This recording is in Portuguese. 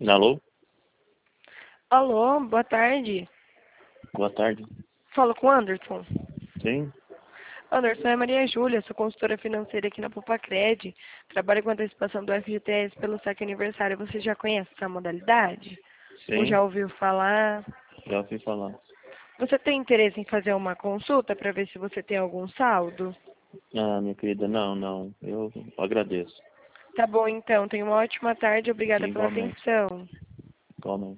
Alô? Alô, boa tarde. Boa tarde. Falo com o Anderson. Sim? Anderson, é Maria Júlia, sou consultora financeira aqui na Popacred. Trabalho com antecipação do FGTS pelo saque aniversário. Você já conhece essa modalidade? Ou Sim? já ouviu falar? Já ouvi falar. Você tem interesse em fazer uma consulta para ver se você tem algum saldo? Ah, minha querida, não. Eu agradeço. Tá bom, então. Tenha uma ótima tarde. Obrigada pela Igualmente. atenção. Igualmente.